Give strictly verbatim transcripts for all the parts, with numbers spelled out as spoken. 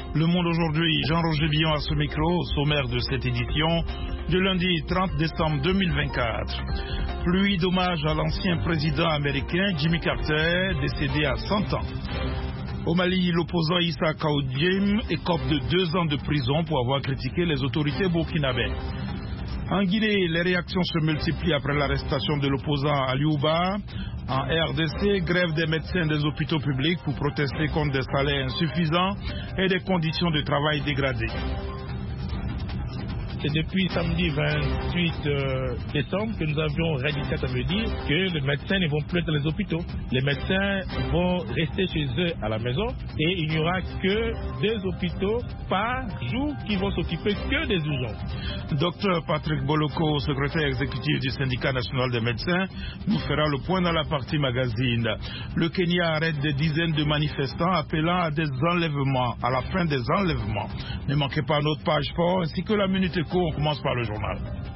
Le Monde aujourd'hui, Jean-Roger Billon à ce micro, au sommaire de cette édition du lundi trente décembre deux mille vingt-quatre. Pluie d'hommage à l'ancien président américain Jimmy Carter, décédé à cent ans. Au Mali, l'opposant Issa Kaoudim écope de deux ans de prison pour avoir critiqué les autorités burkinabées. En Guinée, les réactions se multiplient après l'arrestation de l'opposant Aliouba. En R D C, grève des médecins des hôpitaux publics pour protester contre des salaires insuffisants et des conditions de travail dégradées. C'est depuis samedi vingt-huit décembre que nous avions rédigé ça veut dire que les médecins ne vont plus être dans les hôpitaux. Les médecins vont rester chez eux à la maison et il n'y aura que des hôpitaux par jour qui vont s'occuper que des urgences. Docteur Patrick Boloko, secrétaire exécutif du syndicat national des médecins, nous fera le point dans la partie magazine. Le Kenya arrête des dizaines de manifestants appelant à des enlèvements, à la fin des enlèvements. Ne manquez pas notre page sport ainsi que la minute éco. On commence par le journal.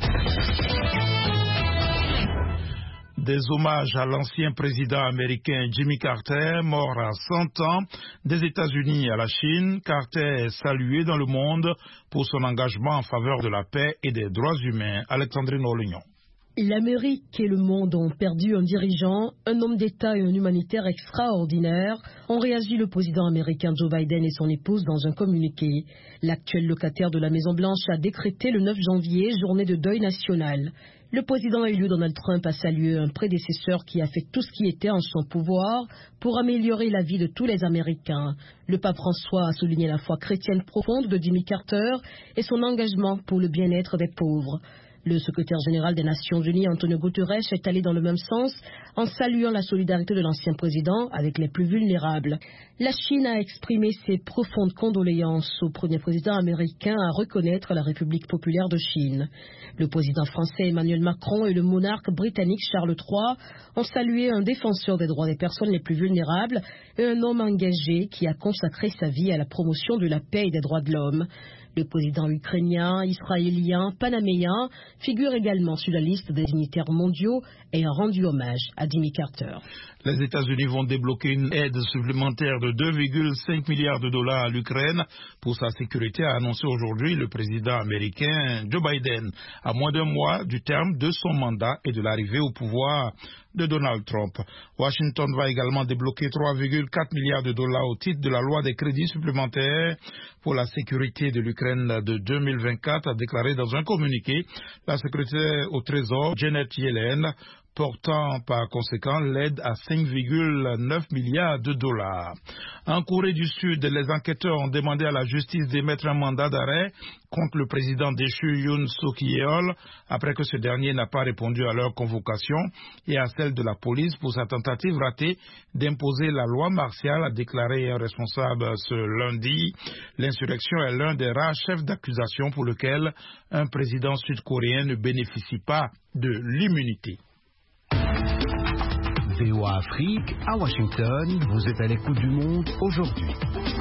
Des hommages à l'ancien président américain Jimmy Carter, mort à cent ans, des États-Unis à la Chine. Carter est salué dans le monde pour son engagement en faveur de la paix et des droits humains. Alexandrine Olignon. L'Amérique et le monde ont perdu un dirigeant, un homme d'État et un humanitaire extraordinaire, ont réagi le président américain Joe Biden et son épouse dans un communiqué. L'actuel locataire de la Maison-Blanche a décrété le neuf janvier journée de deuil national. Le président élu Donald Trump a salué un prédécesseur qui a fait tout ce qui était en son pouvoir pour améliorer la vie de tous les Américains. Le pape François a souligné la foi chrétienne profonde de Jimmy Carter et son engagement pour le bien-être des pauvres. Le secrétaire général des Nations Unies, Antonio Guterres, est allé dans le même sens en saluant la solidarité de l'ancien président avec les plus vulnérables. La Chine a exprimé ses profondes condoléances au premier président américain à reconnaître la République populaire de Chine. Le président français Emmanuel Macron et le monarque britannique Charles trois ont salué un défenseur des droits des personnes les plus vulnérables et un homme engagé qui a consacré sa vie à la promotion de la paix et des droits de l'homme. Le président ukrainien, israélien, panaméen figure également sur la liste des dignitaires mondiaux ayant rendu hommage à Jimmy Carter. Les États-Unis vont débloquer une aide supplémentaire de deux virgule cinq milliards de dollars à l'Ukraine pour sa sécurité, a annoncé aujourd'hui le président américain Joe Biden, à moins d'un mois du terme de son mandat et de l'arrivée au pouvoir de Donald Trump. Washington va également débloquer trois virgule quatre milliards de dollars au titre de la loi des crédits supplémentaires pour la sécurité de l'Ukraine de deux mille vingt-quatre, a déclaré dans un communiqué la secrétaire au Trésor Janet Yellen, portant par conséquent l'aide à cinq virgule neuf milliards de dollars. En Corée du Sud, les enquêteurs ont demandé à la justice d'émettre un mandat d'arrêt contre le président déchu Yoon Suk-yeol après que ce dernier n'a pas répondu à leur convocation et à celle de la police pour sa tentative ratée d'imposer la loi martiale, a déclaré un responsable ce lundi. L'insurrection est l'un des rares chefs d'accusation pour lequel un président sud-coréen ne bénéficie pas de l'immunité. V O A Afrique, à Washington, vous êtes à l'écoute du Monde aujourd'hui.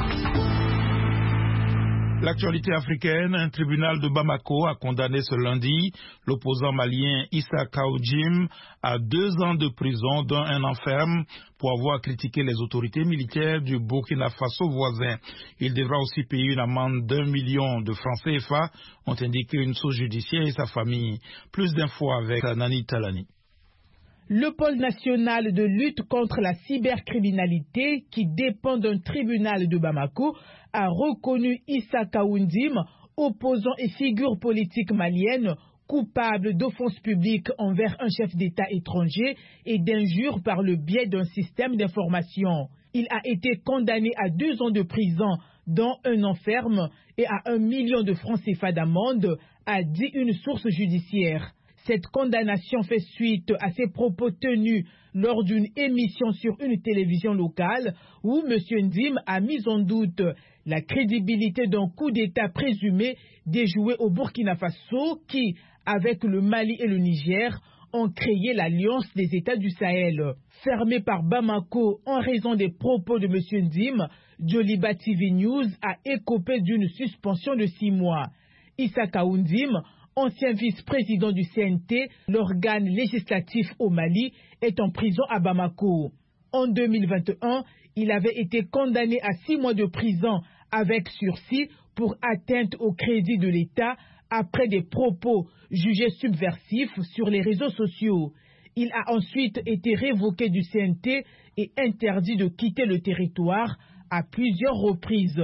L'actualité africaine, un tribunal de Bamako a condamné ce lundi l'opposant malien Issa Kaoudim à deux ans de prison, dont un an ferme, pour avoir critiqué les autorités militaires du Burkina Faso voisin. Il devra aussi payer une amende d'un million de francs C F A, ont indiqué une source judiciaire et sa famille. Plus d'infos avec Nani Talani. Le pôle national de lutte contre la cybercriminalité, qui dépend d'un tribunal de Bamako, a reconnu Issa Kaoudim, opposant et figure politique malienne, coupable d'offenses publiques envers un chef d'État étranger et d'injures par le biais d'un système d'information. Il a été condamné à deux ans de prison, dont un an ferme, et à un million de francs C F A d'amende, a dit une source judiciaire. Cette condamnation fait suite à ses propos tenus lors d'une émission sur une télévision locale où M. Ndim a mis en doute la crédibilité d'un coup d'État présumé déjoué au Burkina Faso qui, avec le Mali et le Niger, ont créé l'Alliance des États du Sahel. Fermé par Bamako en raison des propos de M. Ndim, Joliba T V News a écopé d'une suspension de six mois. Issa Kaoudim, ancien vice-président du C N T, l'organe législatif au Mali, est en prison à Bamako. En deux mille vingt et un, il avait été condamné à six mois de prison avec sursis pour atteinte au crédit de l'État après des propos jugés subversifs sur les réseaux sociaux. Il a ensuite été révoqué du C N T et interdit de quitter le territoire à plusieurs reprises.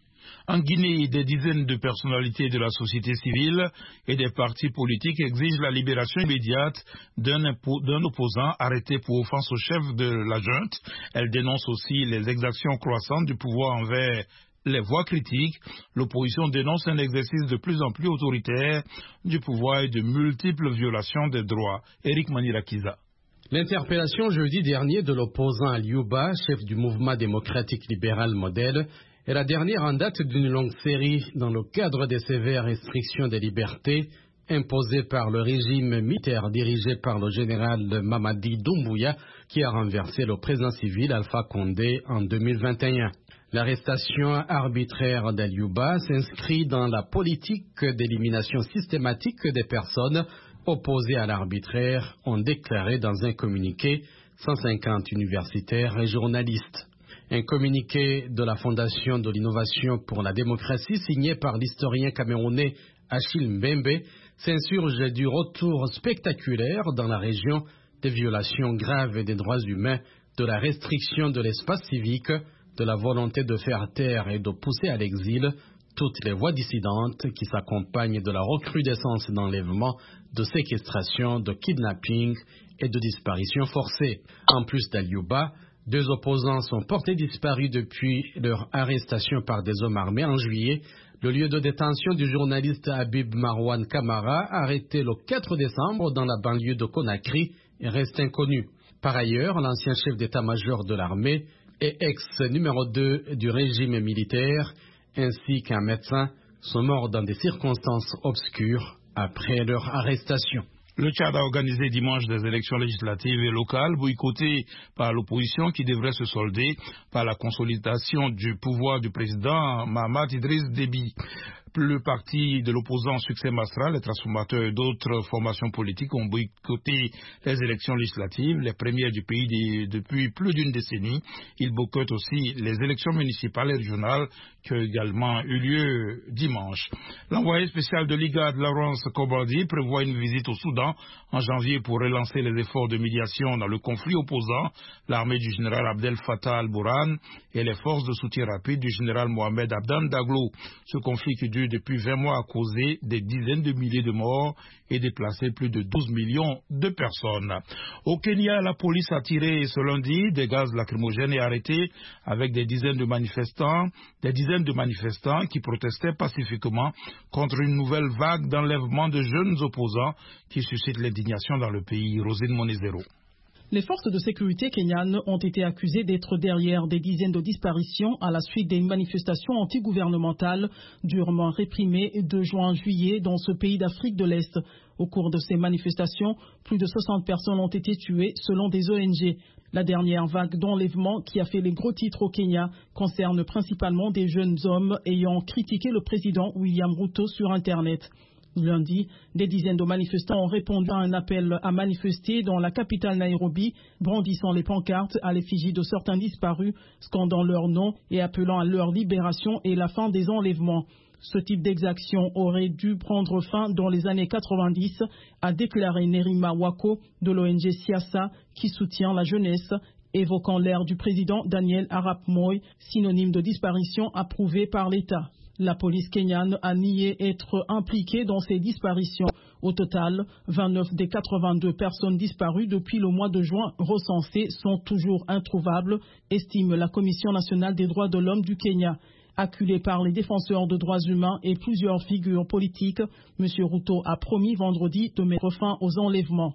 En Guinée, des dizaines de personnalités de la société civile et des partis politiques exigent la libération immédiate d'un opposant arrêté pour offense au chef de la junte. Elles dénoncent aussi les exactions croissantes du pouvoir envers les voix critiques. L'opposition dénonce un exercice de plus en plus autoritaire du pouvoir et de multiples violations des droits. Eric Manirakiza. L'interpellation jeudi dernier de l'opposant Aliouba, chef du mouvement démocratique libéral Modèle, est la dernière en date d'une longue série dans le cadre des sévères restrictions des libertés imposées par le régime militaire dirigé par le général Mamadi Doumbouya qui a renversé le président civil Alpha Condé en deux mille vingt et un. L'arrestation arbitraire d'Aliouba s'inscrit dans la politique d'élimination systématique des personnes opposées à l'arbitraire, ont déclaré dans un communiqué cent cinquante universitaires et journalistes. Un communiqué de la Fondation de l'innovation pour la démocratie signé par l'historien camerounais Achille Mbembe s'insurge du retour spectaculaire dans la région des violations graves des droits humains, de la restriction de l'espace civique, de la volonté de faire taire et de pousser à l'exil toutes les voix dissidentes qui s'accompagnent de la recrudescence d'enlèvements, de séquestration, de kidnapping et de disparitions forcées. En plus d'Aliouba, deux opposants sont portés disparus depuis leur arrestation par des hommes armés en juillet. Le lieu de détention du journaliste Habib Marwan Kamara, arrêté le quatre décembre dans la banlieue de Conakry, reste inconnu. Par ailleurs, l'ancien chef d'état-major de l'armée et ex-numéro deux du régime militaire, ainsi qu'un médecin, sont morts dans des circonstances obscures après leur arrestation. Le Tchad a organisé dimanche des élections législatives et locales boycottées par l'opposition qui devraient se solder par la consolidation du pouvoir du président Mahamat Idriss Déby. Le parti de l'opposant Succès Masra, les transformateurs et d'autres formations politiques ont boycotté les élections législatives, les premières du pays de, depuis plus d'une décennie. Ils boycottent aussi les élections municipales et régionales qui ont également eu lieu dimanche. L'envoyé spécial de l'I G A D, Laurence Kobardi, prévoit une visite au Soudan en janvier pour relancer les efforts de médiation dans le conflit opposant l'armée du général Abdel Fattah al-Burhan et les forces de soutien rapide du général Mohamed Abdan Daglo. Ce conflit qui dure depuis vingt mois a causé des dizaines de milliers de morts et déplacé plus de douze millions de personnes. Au Kenya, la police a tiré ce lundi des gaz lacrymogènes et arrêté avec des dizaines de manifestants, des dizaines de manifestants qui protestaient pacifiquement contre une nouvelle vague d'enlèvement de jeunes opposants qui suscite l'indignation dans le pays. Rosine Monezero. Les forces de sécurité kenyanes ont été accusées d'être derrière des dizaines de disparitions à la suite des manifestations antigouvernementales durement réprimées de juin à juillet dans ce pays d'Afrique de l'Est. Au cours de ces manifestations, plus de soixante personnes ont été tuées selon des O N G. La dernière vague d'enlèvement qui a fait les gros titres au Kenya concerne principalement des jeunes hommes ayant critiqué le président William Ruto sur Internet. Lundi, des dizaines de manifestants ont répondu à un appel à manifester dans la capitale Nairobi, brandissant les pancartes à l'effigie de certains disparus, scandant leur nom et appelant à leur libération et la fin des enlèvements. Ce type d'exaction aurait dû prendre fin dans les années quatre-vingt-dix, a déclaré Nerima Wako de l'O N G Siasa qui soutient la jeunesse, évoquant l'ère du président Daniel Arap Moi, synonyme de disparition approuvée par l'État. La police kenyane a nié être impliquée dans ces disparitions. Au total, vingt-neuf des quatre-vingt-deux personnes disparues depuis le mois de juin recensées sont toujours introuvables, estime la Commission nationale des droits de l'homme du Kenya. Acculé par les défenseurs de droits humains et plusieurs figures politiques, M. Ruto a promis vendredi de mettre fin aux enlèvements.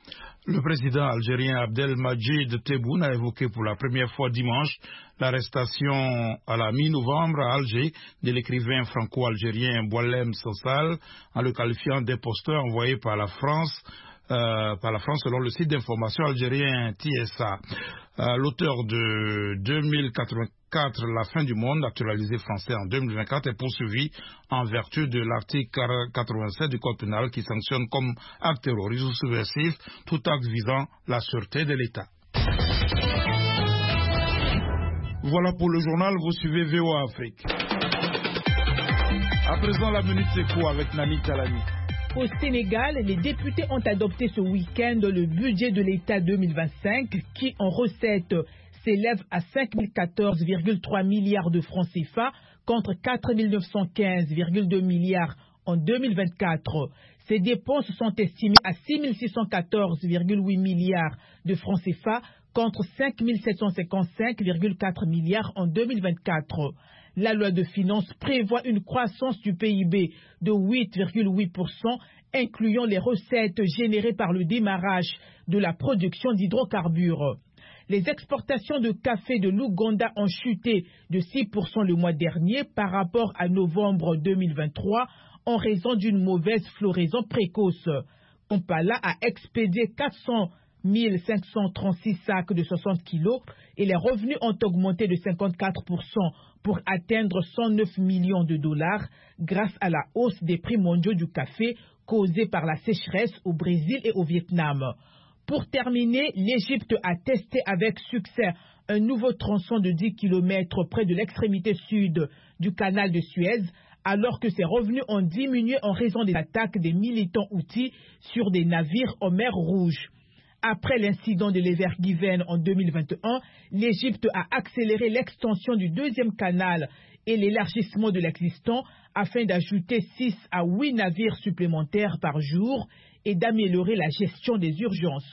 Le président algérien Abdelmadjid Tebboune a évoqué pour la première fois dimanche l'arrestation à la mi-novembre à Alger de l'écrivain franco-algérien Boualem Sansal en le qualifiant d'imposteur envoyé par la France, euh, par la France selon le site d'information algérien T S A. Euh, L'auteur de deux mille quatre-vingt-quatre, La fin du monde, actualisé français en deux mille vingt-quatre, est poursuivi en vertu de l'article quatre-vingt-sept du Code pénal qui sanctionne comme acte terroriste ou subversif tout acte visant la sûreté de l'État. Voilà pour le journal, vous suivez V O A Afrique. À présent, la minute éco avec Nani Talani. Au Sénégal, les députés ont adopté ce week-end le budget de l'État deux mille vingt-cinq qui, en recettes, s'élève à cinq mille quatorze virgule trois milliards de francs C F A contre quatre mille neuf cent quinze virgule deux milliards en deux mille vingt-quatre. Ces dépenses sont estimées à six mille six cent quatorze virgule huit milliards de francs C F A contre cinq mille sept cent cinquante-cinq virgule quatre milliards en deux mille vingt-quatre. La loi de finances prévoit une croissance du P I B de huit virgule huit pour cent, incluant les recettes générées par le démarrage de la production d'hydrocarbures. Les exportations de café de l'Ouganda ont chuté de six pour cent le mois dernier par rapport à novembre deux mille vingt-trois en raison d'une mauvaise floraison précoce. Kampala a expédié quatre cent mille cinq cent trente-six sacs de soixante kilos et les revenus ont augmenté de cinquante-quatre pour cent pour atteindre cent neuf millions de dollars grâce à la hausse des prix mondiaux du café causée par la sécheresse au Brésil et au Vietnam. Pour terminer, l'Égypte a testé avec succès un nouveau tronçon de dix kilomètres près de l'extrémité sud du canal de Suez, alors que ses revenus ont diminué en raison des attaques des militants houthis sur des navires en mer Rouge. Après l'incident de l'Evergiven en deux mille vingt et un, l'Égypte a accéléré l'extension du deuxième canal et l'élargissement de l'existant afin d'ajouter six à huit navires supplémentaires par jour et d'améliorer la gestion des urgences.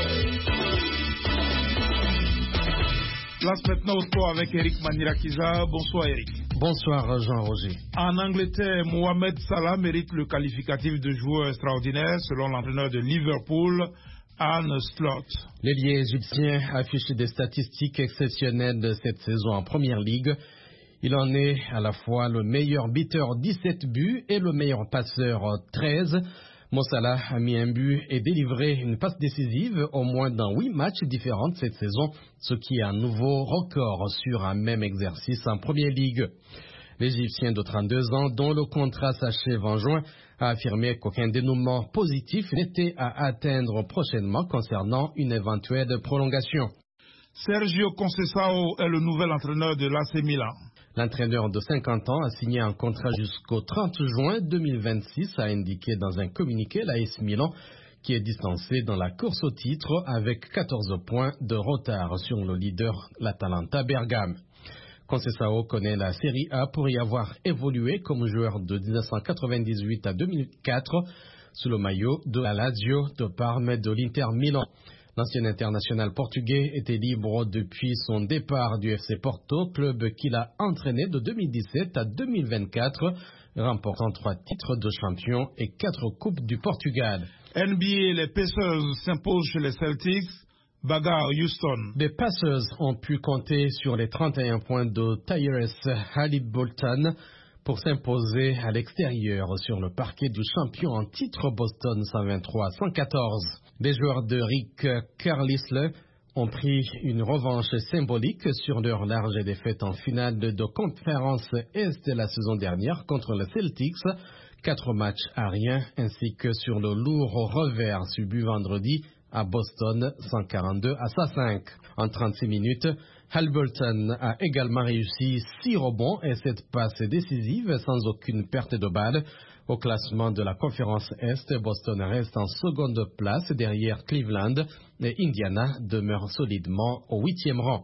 Place maintenant au sport avec Eric Manirakiza. Bonsoir Eric. Bonsoir Jean-Roger. En Angleterre, Mohamed Salah mérite le qualificatif de joueur extraordinaire selon l'entraîneur de Liverpool, Arne Slot. L'ailier égyptien affiche des statistiques exceptionnelles de cette saison en Première Ligue. Il en est à la fois le meilleur buteur, dix-sept buts, et le meilleur passeur, treize. Mo Salah a mis un but et délivré une passe décisive au moins dans huit matchs différents cette saison, ce qui est un nouveau record sur un même exercice en Première Ligue. L'Égyptien de trente-deux ans, dont le contrat s'achève en juin, a affirmé qu'aucun dénouement positif n'était à atteindre prochainement concernant une éventuelle prolongation. Sergio Conceição est le nouvel entraîneur de l'A C Milan. L'entraîneur de cinquante ans a signé un contrat jusqu'au trente juin deux mille vingt-six, a indiqué dans un communiqué l'A S Milan, qui est distancé dans la course au titre avec quatorze points de retard sur le leader, l'Atalanta Bergame. Conceição connaît la Série A pour y avoir évolué comme joueur de mille neuf cent quatre-vingt-dix-huit à deux mille quatre sous le maillot de la Lazio, de Parme et de l'Inter Milan. L'ancien international portugais était libre depuis son départ du F C Porto, club qu'il a entraîné de deux mille dix-sept à deux mille vingt-quatre, remportant trois titres de champion et quatre coupes du Portugal. N B A, les Pacers s'imposent chez les Celtics. Bagarre Houston. Les Pacers ont pu compter sur les trente et un points de Tyrese Haliburton pour s'imposer à l'extérieur sur le parquet du champion en titre Boston cent vingt-trois à cent quatorze. Les joueurs de Rick Carlisle ont pris une revanche symbolique sur leur large défaite en finale de conférence Est la saison dernière contre les Celtics, quatre matchs à rien, ainsi que sur le lourd revers subi vendredi à Boston, cent quarante-deux à cent cinq. En trente-six minutes, Haliburton a également réussi six rebonds et sept passes décisives sans aucune perte de balle. Au classement de la conférence Est, Boston reste en seconde place derrière Cleveland et Indiana demeure solidement au huitième rang.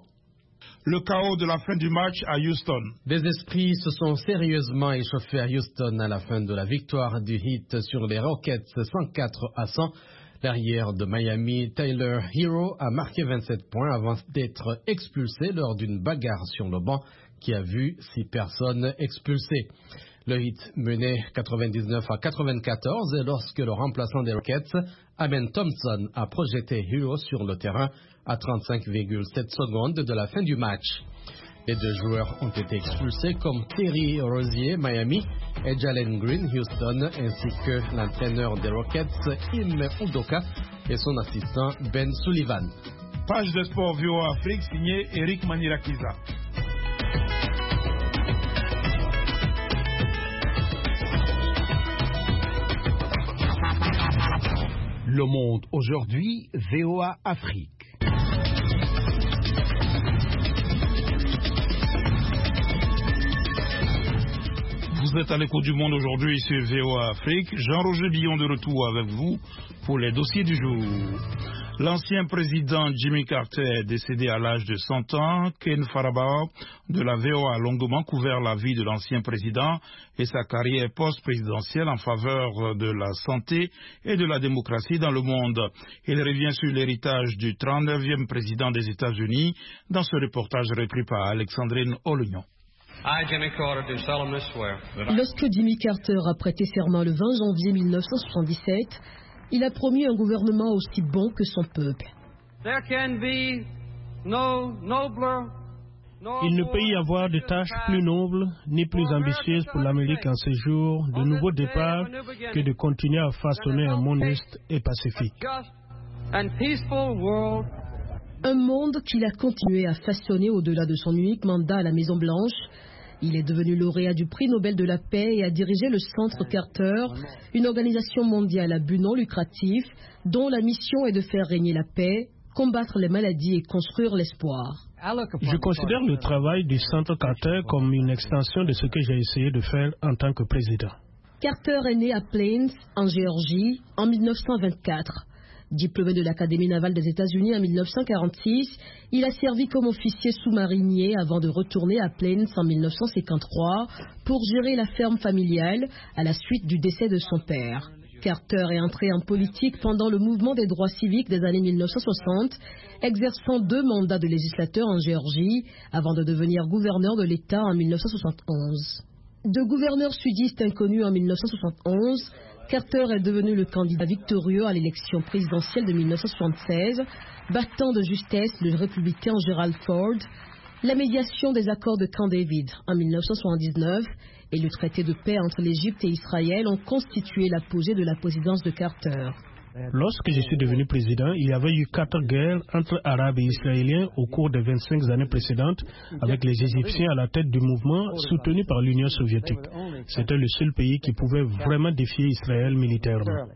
Le chaos de la fin du match à Houston. Des esprits se sont sérieusement échauffés à Houston à la fin de la victoire du Heat sur les Rockets cent quatre à cent. L'arrière de Miami, Tyler Hero, a marqué vingt-sept points avant d'être expulsé lors d'une bagarre sur le banc qui a vu six personnes expulsées. Le Heat menait quatre-vingt-dix-neuf à quatre-vingt-quatorze lorsque le remplaçant des Rockets, Amen Thompson, a projeté Hero sur le terrain à trente-cinq virgule sept secondes de la fin du match. Les deux joueurs ont été expulsés comme Terry Rozier, Miami, et Jalen Green, Houston, ainsi que l'entraîneur des Rockets, Ime Udoka, et son assistant Ben Sullivan. Page de sport V O A Afrique, signé Eric Manirakiza. Le Monde aujourd'hui, V O A Afrique. Vous êtes à l'écoute du monde aujourd'hui sur V O A Afrique. Jean-Roger Billon de retour avec vous pour les dossiers du jour. L'ancien président Jimmy Carter est décédé à l'âge de cent ans. Ken Faraba de la V O A a longuement couvert la vie de l'ancien président et sa carrière post-présidentielle en faveur de la santé et de la démocratie dans le monde. Il revient sur l'héritage du trente-neuvième président des États-Unis dans ce reportage repris par Alexandrine Olignon. Lorsque Jimmy Carter a prêté serment le vingt janvier mille neuf cent soixante-dix-sept, il a promis un gouvernement aussi bon que son peuple. Il ne peut y avoir de tâches plus nobles ni plus ambitieuses pour l'Amérique en ces jours de nouveau départ que de continuer à façonner un monde juste et pacifique. Un monde qu'il a continué à façonner au-delà de son unique mandat à la Maison-Blanche. Il est devenu lauréat du prix Nobel de la paix et a dirigé le Centre Carter, une organisation mondiale à but non lucratif dont la mission est de faire régner la paix, combattre les maladies et construire l'espoir. Je considère le travail du Centre Carter comme une extension de ce que j'ai essayé de faire en tant que président. Carter est né à Plains, en Géorgie, en mille neuf cent vingt-quatre. Diplômé de l'Académie navale des États-Unis en mille neuf cent quarante-six, il a servi comme officier sous-marinier avant de retourner à Plains en mille neuf cent cinquante-trois pour gérer la ferme familiale à la suite du décès de son père. Carter est entré en politique pendant le mouvement des droits civiques des années mille neuf cent soixante, exerçant deux mandats de législateur en Géorgie avant de devenir gouverneur de l'État en mille neuf cent soixante-onze. De gouverneur sudiste inconnu en mille neuf cent soixante-onze, Carter est devenu le candidat victorieux à l'élection présidentielle de mille neuf cent soixante-seize, battant de justesse le républicain Gerald Ford. La médiation des accords de Camp David en mille neuf cent soixante-dix-neuf et le traité de paix entre l'Égypte et Israël ont constitué l'apogée de la présidence de Carter. Lorsque je suis devenu président, il y avait eu quatre guerres entre Arabes et Israéliens au cours des vingt-cinq années précédentes, avec les Égyptiens à la tête du mouvement soutenu par l'Union soviétique. C'était le seul pays qui pouvait vraiment défier Israël militairement.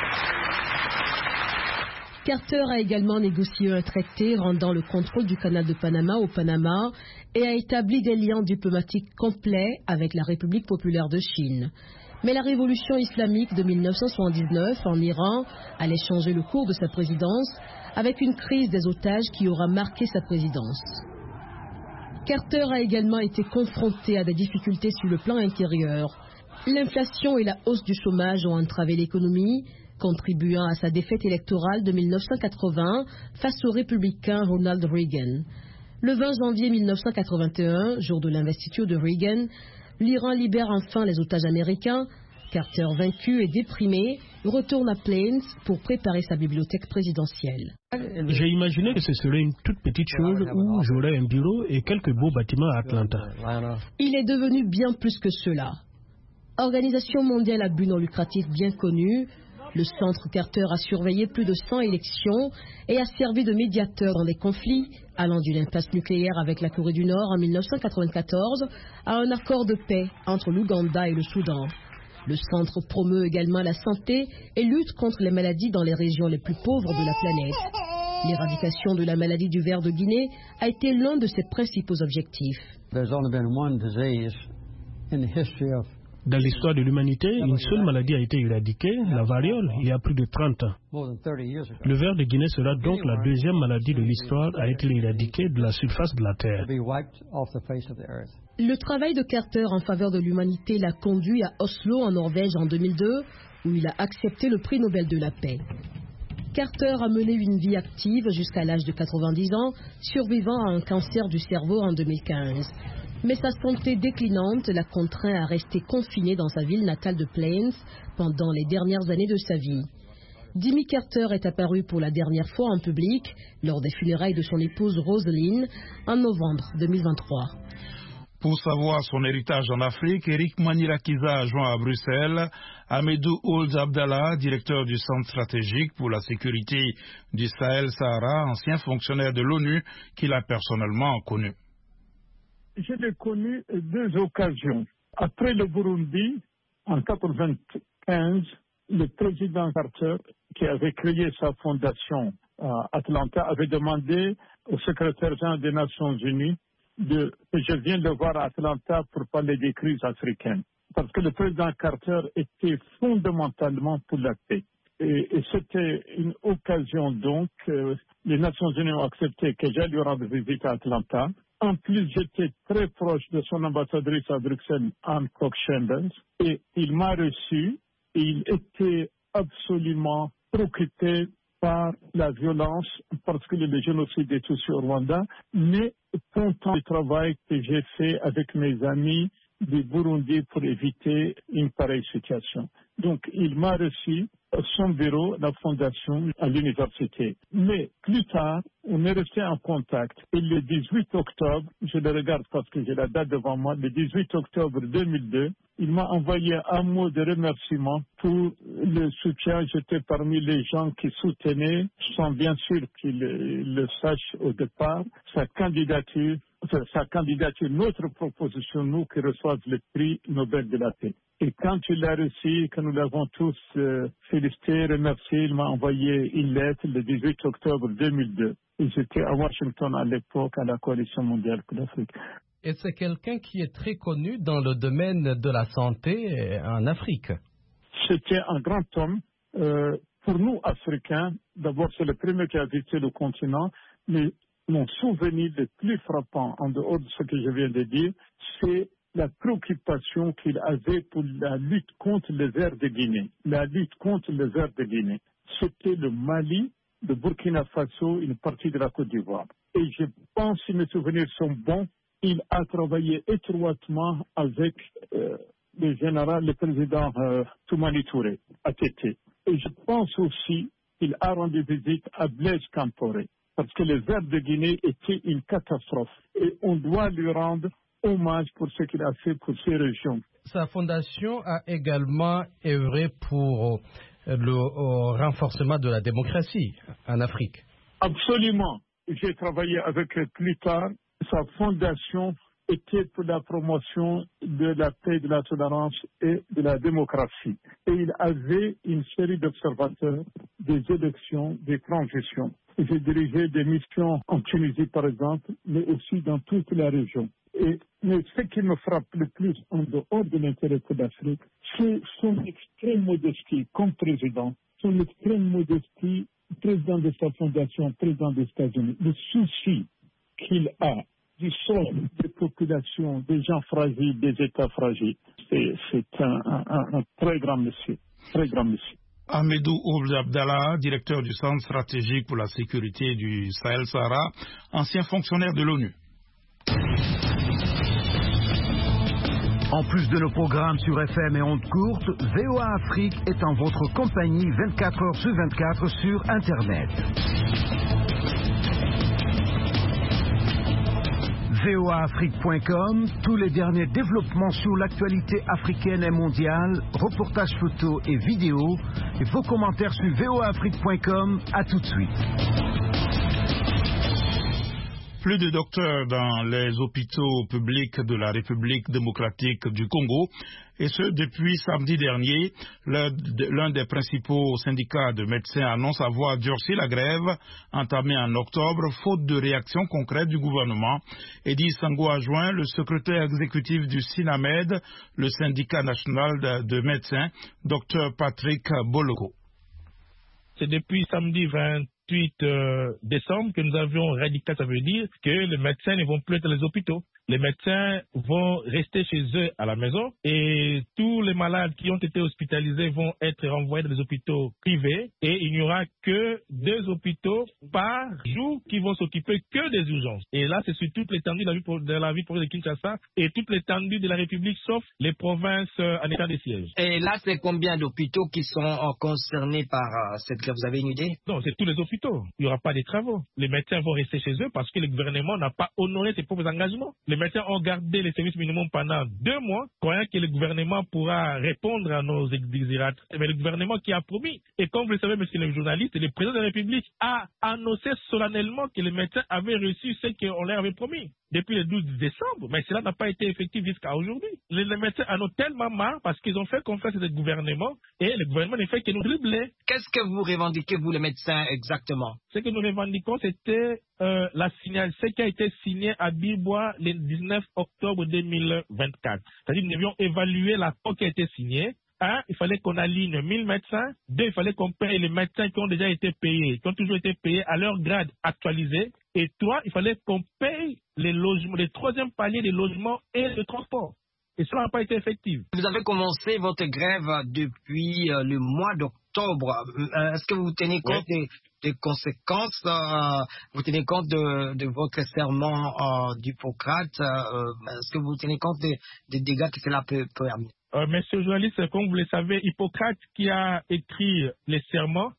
Carter a également négocié un traité rendant le contrôle du canal de Panama au Panama et a établi des liens diplomatiques complets avec la République populaire de Chine. Mais la révolution islamique de mille neuf cent soixante-dix-neuf en Iran allait changer le cours de sa présidence avec une crise des otages qui aura marqué sa présidence. Carter a également été confronté à des difficultés sur le plan intérieur. L'inflation et la hausse du chômage ont entravé l'économie, contribuant à sa défaite électorale de mille neuf cent quatre-vingts face au républicain Ronald Reagan. Le vingt janvier mille neuf cent quatre-vingt-un, jour de l'investiture de Reagan, l'Iran libère enfin les otages américains. Carter, vaincu et déprimé, retourne à Plains pour préparer sa bibliothèque présidentielle. J'ai imaginé que ce serait une toute petite chose où j'aurais un bureau et quelques beaux bâtiments à Atlanta. Il est devenu bien plus que cela. Organisation mondiale à but non lucratif bien connue, le Centre Carter a surveillé plus de cent élections et a servi de médiateur dans les conflits, allant d'une impasse nucléaire avec la Corée du Nord en mille neuf cent quatre-vingt-quatorze à un accord de paix entre l'Ouganda et le Soudan. Le centre promeut également la santé et lutte contre les maladies dans les régions les plus pauvres de la planète. L'éradication de la maladie du ver de Guinée a été l'un de ses principaux objectifs. Dans l'histoire de l'humanité, une seule maladie a été éradiquée, la variole, il y a plus de trente ans. Le ver de Guinée sera donc la deuxième maladie de l'histoire à être éradiquée de la surface de la Terre. Le travail de Carter en faveur de l'humanité l'a conduit à Oslo, en Norvège, en deux mille deux, où il a accepté le prix Nobel de la paix. Carter a mené une vie active jusqu'à l'âge de quatre-vingt-dix ans, survivant à un cancer du cerveau en deux mille quinze. Mais sa santé déclinante l'a contraint à rester confiné dans sa ville natale de Plains pendant les dernières années de sa vie. Jimmy Carter est apparu pour la dernière fois en public lors des funérailles de son épouse Rosalind en novembre deux mille vingt-trois. Pour savoir son héritage en Afrique, Eric Manirakiza a joint à Bruxelles Amadou Ould Abdallah, directeur du Centre stratégique pour la sécurité du Sahel-Sahara, ancien fonctionnaire de l'ONU qu'il a personnellement connu. Je l'ai connu à deux occasions. Après le Burundi, en mille neuf cent quatre-vingt-quinze, le président Carter, qui avait créé sa fondation à Atlanta, avait demandé au secrétaire général des Nations Unies de, que je vienne le voir à Atlanta pour parler des crises africaines. parce que le président Carter était fondamentalement pour la paix. Et, et c'était une occasion donc, euh, les Nations Unies ont accepté que j'aille lui rendre visite à Atlanta. En plus, j'étais très proche de son ambassadrice à Bruxelles, Anne Cox-Chambers, et il m'a reçu et il était absolument préoccupé par la violence, parce que le génocide est aussi au Rwanda, mais content du travail que j'ai fait avec mes amis du Burundi pour éviter une pareille situation. Donc, il m'a reçu à son bureau, la fondation, à l'université. Mais plus tard, on est resté en contact. Et le dix-huit octobre, je le regarde parce que j'ai la date devant moi, le dix-huit octobre deux mille deux, il m'a envoyé un mot de remerciement pour le soutien. J'étais parmi les gens qui soutenaient, sans bien sûr qu'il le sache au départ, sa candidature, enfin, sa candidature, notre proposition, nous qui reçoivent le prix Nobel de la paix. Et quand il l'a reçu, que nous l'avons tous euh, félicité, remercié, il m'a envoyé une lettre le dix-huit octobre deux mille deux. Et j'étais à Washington à l'époque, à la Coalition mondiale pour l'Afrique. Et c'est quelqu'un qui est très connu dans le domaine de la santé en Afrique. C'était un grand homme. Euh, pour nous, Africains, d'abord, c'est le premier qui a visité le continent, mais mon souvenir le plus frappant, en dehors de ce que je viens de dire, c'est la préoccupation qu'il avait pour la lutte contre les vers de Guinée. La lutte contre les vers de Guinée. C'était le Mali, le Burkina Faso, une partie de la Côte d'Ivoire. Et je pense, si mes souvenirs sont bons, il a travaillé étroitement avec euh, le général, le président euh, Toumani Touré, à Tété. Et je pense aussi qu'il a rendu visite à Blaise Compaoré, parce que les vers de Guinée étaient une catastrophe. Et on doit lui rendre hommage pour ce qu'il a fait pour ces régions. Sa fondation a également œuvré pour le renforcement de la démocratie en Afrique. Absolument. J'ai travaillé avec lui plus tard. Sa fondation était pour la promotion de la paix, de la tolérance et de la démocratie. Et il avait une série d'observateurs des élections, des transitions. J'ai dirigé des missions en Tunisie, par exemple, mais aussi dans toute la région. Et, mais ce qui me frappe le plus en dehors de l'intérêt pour l'Afrique, c'est son extrême modestie comme président, son extrême modestie, président de sa fondation, président des États-Unis, le souci qu'il a du sort des populations, des gens fragiles, des États fragiles. C'est, c'est un, un, un très grand monsieur, très grand monsieur. Ahmedou Ould Abdallah, directeur du Centre stratégique pour la sécurité du Sahel-Sahara, ancien fonctionnaire de l'ONU. En plus de nos programmes sur F M et ondes courtes, V O A Afrique est en votre compagnie vingt-quatre heures sur vingt-quatre sur Internet. V O A Afrique point com, tous les derniers développements sur l'actualité africaine et mondiale, reportages photos et vidéos, et vos commentaires sur V O A Afrique point com. À tout de suite. Plus de docteurs dans les hôpitaux publics de la République démocratique du Congo, et ce depuis samedi dernier. L'un des principaux syndicats de médecins annonce avoir durci la grève entamée en octobre, faute de réaction concrète du gouvernement. Eddy Sango a joint le secrétaire exécutif du SINAMED, le syndicat national de, de médecins, Dr Patrick Boloko. C'est depuis samedi vingt-huit décembre que nous avions radical, ça veut dire que les médecins ne vont plus être dans les hôpitaux. Les médecins vont rester chez eux à la maison et tous les malades qui ont été hospitalisés vont être renvoyés dans les hôpitaux privés et il n'y aura que deux hôpitaux par jour qui vont s'occuper que des urgences. Et là, c'est sur toute l'étendue de la vie de la ville de Kinshasa et toute l'étendue de la République sauf les provinces en état de siège. Et là, c'est combien d'hôpitaux qui sont concernés par cette grève? Vous avez une idée? Non, c'est tous les hôpitaux. Il n'y aura pas de travaux. Les médecins vont rester chez eux parce que le gouvernement n'a pas honoré ses propres engagements. Les médecins ont gardé les services minimums pendant deux mois, croyant que le gouvernement pourra répondre à nos exigences. Mais le gouvernement qui a promis, et comme vous le savez, monsieur le journaliste, le président de la République a annoncé solennellement que les médecins avaient reçu ce qu'on leur avait promis depuis le douze décembre, mais cela n'a pas été effectif jusqu'à aujourd'hui. Les, les médecins en ont tellement marre parce qu'ils ont fait confiance à ce gouvernement et le gouvernement ne fait que nous dribbler. Qu'est-ce que vous revendiquez, vous les médecins, exactement? exactement? Ce que nous revendiquons, c'était euh, la signal, ce qui a été signé à Bibois le dix-neuf octobre deux mille vingt-quatre. C'est-à-dire que nous devions évaluer l'accord qui a été signé. Un, il fallait qu'on aligne mille médecins. Deux, il fallait qu'on paye les médecins qui ont déjà été payés, qui ont toujours été payés à leur grade actualisé. Et trois, il fallait qu'on paye les logements, les troisième paliers des logements et le transport. Et cela n'a pas été effectif. Vous avez commencé votre grève depuis euh, le mois d'octobre. Euh, Est-ce que vous tenez compte oui. des, des conséquences euh, Vous tenez compte de, de votre serment euh, d'Hippocrate euh, Est-ce que vous tenez compte des, des dégâts que cela peut, peut amener euh, Monsieur le journaliste, comme vous le savez, Hippocrate qui a écrit les serments,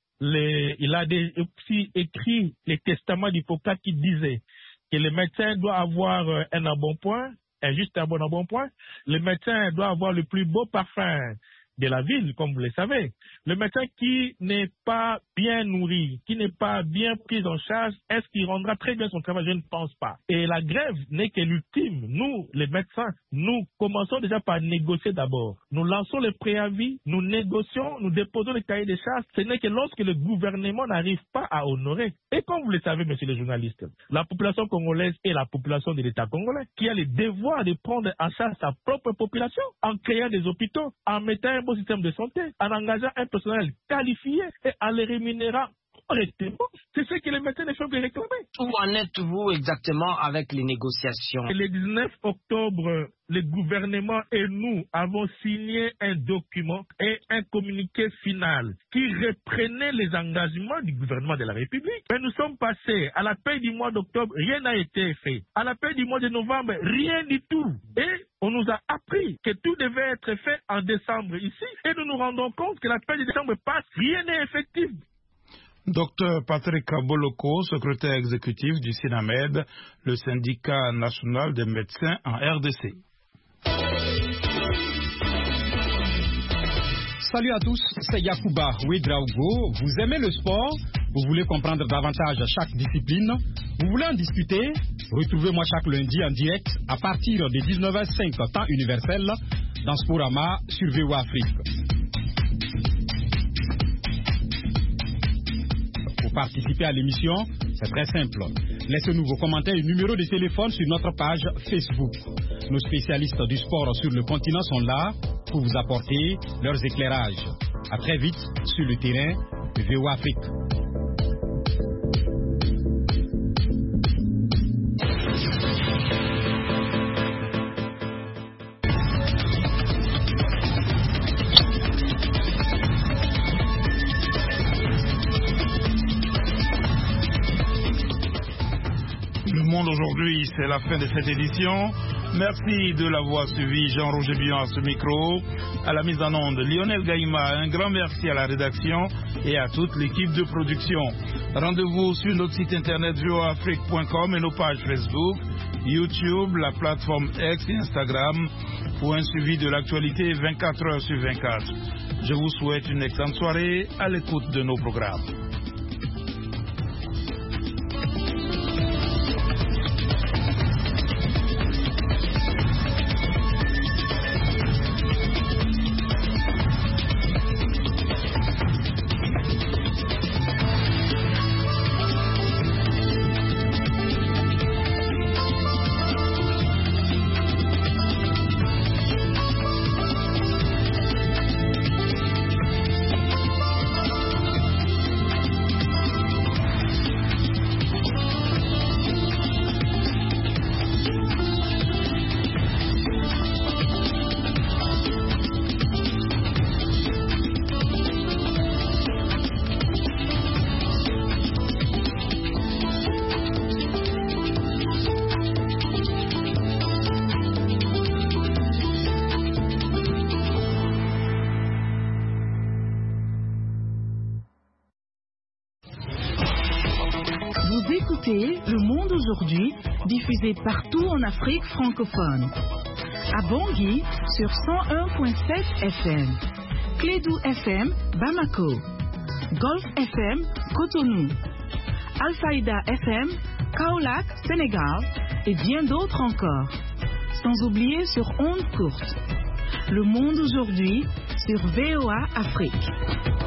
les, il a des, aussi écrit les testaments d'Hippocrate qui disaient que le médecin doit avoir euh, un embonpoint, un juste un bon embonpoint. Le médecin doit avoir le plus beau parfum de la ville, comme vous le savez. Le médecin qui n'est pas bien nourri, qui n'est pas bien pris en charge, est-ce qu'il rendra très bien son travail? Je ne pense pas. Et la grève n'est que l'ultime. Nous, les médecins, nous commençons déjà par négocier d'abord. Nous lançons les préavis, nous négocions, nous déposons les cahiers des charges. Ce n'est que lorsque le gouvernement n'arrive pas à honorer. Et comme vous le savez, monsieur le journaliste, la population congolaise est la population de l'État congolais qui a le devoir de prendre en charge sa propre population en créant des hôpitaux, en mettant un bon système de santé, en engageant un personnel qualifié et en les rémunérant correctement. C'est ce que les médecins ne font que réclamer. Où en êtes-vous exactement avec les négociations? Et le dix-neuf octobre, le gouvernement et nous avons signé un document et un communiqué final qui reprenait les engagements du gouvernement de la République. Mais nous sommes passés à la paix du mois d'octobre, rien n'a été fait. À la paix du mois de novembre, rien du tout. Et on nous a appris que tout devait être fait en décembre ici. Et nous nous rendons compte que la paix de décembre passe, rien n'est effectif. Docteur Patrick Boloko, secrétaire exécutif du SINAMED, le syndicat national des médecins en R D C. Salut à tous, c'est Yacouba Ouedraogo. Vous aimez le sport? Vous voulez comprendre davantage chaque discipline? Vous voulez en discuter? Retrouvez-moi chaque lundi en direct à partir de dix-neuf heures cinq temps universel dans Sporama sur V O A Afrique. Pour participer à l'émission, c'est très simple. Laissez-nous vos commentaires et numéros de téléphone sur notre page Facebook. Nos spécialistes du sport sur le continent sont là pour vous apporter leurs éclairages. À très vite sur le terrain de V O A Afrique. Aujourd'hui, c'est la fin de cette édition. Merci de l'avoir suivi. Jean-Roger Bion à ce micro. À la mise en onde, Lionel Gaïma. Un grand merci à la rédaction et à toute l'équipe de production. Rendez-vous sur notre site internet v o a afrique point com et nos pages Facebook, YouTube, la plateforme X et Instagram pour un suivi de l'actualité vingt-quatre heures sur vingt-quatre. Je vous souhaite une excellente soirée à l'écoute de nos programmes. Le Monde aujourd'hui, diffusé partout en Afrique francophone. À Bangui sur cent un virgule sept F M, Clédou F M, Bamako, Golf F M, Cotonou, Al-Faïda F M, Kaolack, Sénégal et bien d'autres encore. Sans oublier sur ondes courtes. Le Monde aujourd'hui sur V O A Afrique.